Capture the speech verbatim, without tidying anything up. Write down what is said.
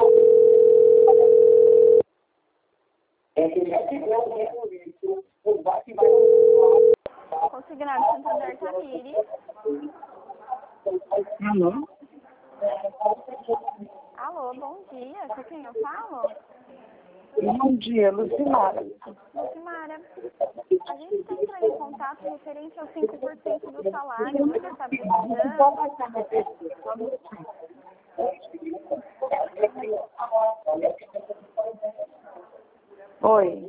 Consignado Santander Tamires. Alô? Alô, bom dia. Com quem eu falo? Bom dia, Lucimara. Lucimara, a gente está entrando em contato referente aos cinco por cento do salário. Você está precisando? Oi.